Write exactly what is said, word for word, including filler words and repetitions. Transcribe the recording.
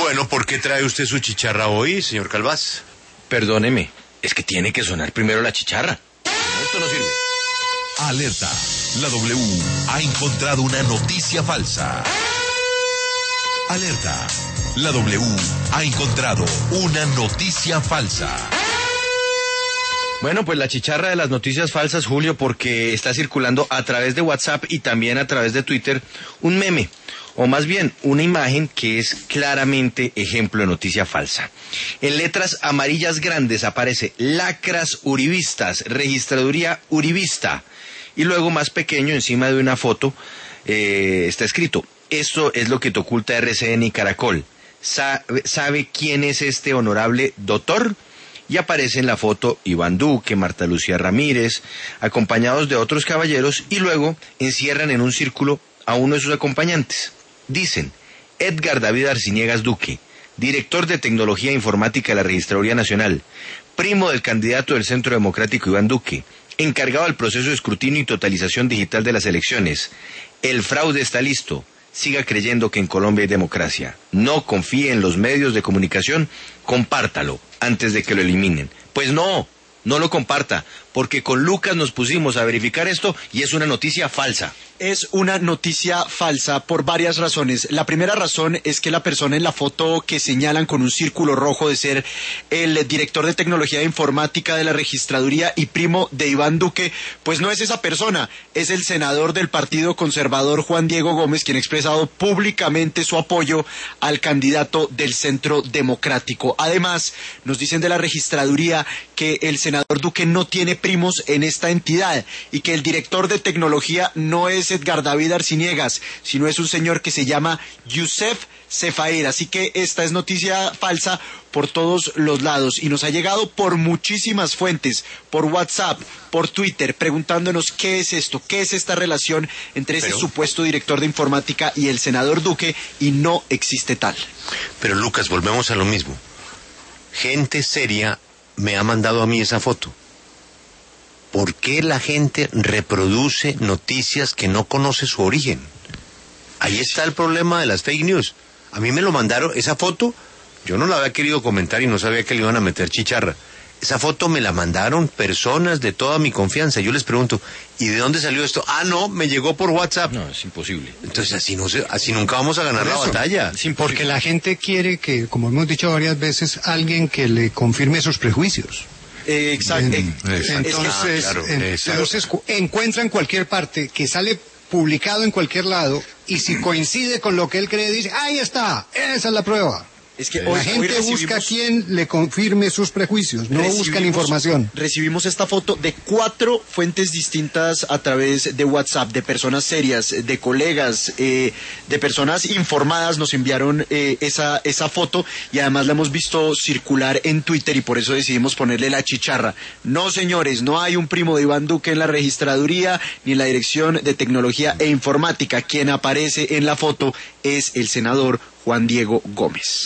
Bueno, ¿por qué trae usted su chicharra hoy, señor Calvás? Perdóneme, es que tiene que sonar primero la chicharra. Esto no sirve. Alerta. La W ha encontrado una noticia falsa. Alerta. La W ha encontrado una noticia falsa. Bueno, pues la chicharra de las noticias falsas, Julio, porque está circulando a través de WhatsApp y también a través de Twitter un meme, o más bien una imagen que es claramente ejemplo de noticia falsa. En letras amarillas grandes aparece lacras uribistas, registraduría uribista, y luego más pequeño encima de una foto eh, está escrito: esto es lo que te oculta R C N y Caracol. ¿Sabe, ¿Sabe quién es este honorable doctor? Y aparece en la foto Iván Duque, Marta Lucía Ramírez, acompañados de otros caballeros, y luego encierran en un círculo a uno de sus acompañantes. Dicen: Edgar David Arciniegas Duque, director de Tecnología e Informática de la Registraduría Nacional, primo del candidato del Centro Democrático Iván Duque, encargado del proceso de escrutinio y totalización digital de las elecciones. El fraude está listo. Siga creyendo que en Colombia hay democracia. No confíe en los medios de comunicación. Compártalo antes de que lo eliminen. Pues no, no lo comparta, porque con Lucas nos pusimos a verificar esto y es una noticia falsa. Es una noticia falsa por varias razones. La primera razón es que la persona en la foto que señalan con un círculo rojo de ser el director de tecnología e informática de la registraduría y primo de Iván Duque, pues no es esa persona, es el senador del Partido Conservador Juan Diego Gómez, quien ha expresado públicamente su apoyo al candidato del Centro Democrático. Además, nos dicen de la registraduría que el senador Duque no tiene primos en esta entidad y que el director de tecnología no es Edgar David Arciniegas, sino es un señor que se llama Youssef Sefaer. Así que esta es noticia falsa por todos los lados y nos ha llegado por muchísimas fuentes, por WhatsApp, por Twitter, preguntándonos qué es esto, qué es esta relación entre ese Pero... supuesto director de informática y el senador Duque, y no existe tal. Pero Lucas, volvemos a lo mismo. Gente seria me ha mandado a mí esa foto. ¿Por qué la gente reproduce noticias que no conoce su origen? Ahí está el problema de las fake news. A mí me lo mandaron, esa foto, yo no la había querido comentar y no sabía que le iban a meter chicharra. Esa foto me la mandaron personas de toda mi confianza. Yo les pregunto, ¿y de dónde salió esto? Ah, no, me llegó por WhatsApp. No, es imposible. Entonces así no se, así nunca vamos a ganar la batalla. Porque la gente quiere que, como hemos dicho varias veces, alguien que le confirme sus prejuicios. Eh, exacto. En, entonces, ah, claro, entonces encuentra en cualquier parte que sale publicado en cualquier lado, y si coincide con lo que él cree, dice: ahí está, esa es la prueba. Es que la hoy, gente hoy recibimos... busca quien le confirme sus prejuicios, no Recibimos, buscan información. Recibimos esta foto de cuatro fuentes distintas a través de WhatsApp, de personas serias, de colegas, eh, de personas informadas. Nos enviaron eh, esa, esa foto, y además la hemos visto circular en Twitter, y por eso decidimos ponerle la chicharra. No, señores, no hay un primo de Iván Duque en la registraduría ni en la Dirección de Tecnología e Informática. Quien aparece en la foto es el senador Juan Diego Gómez.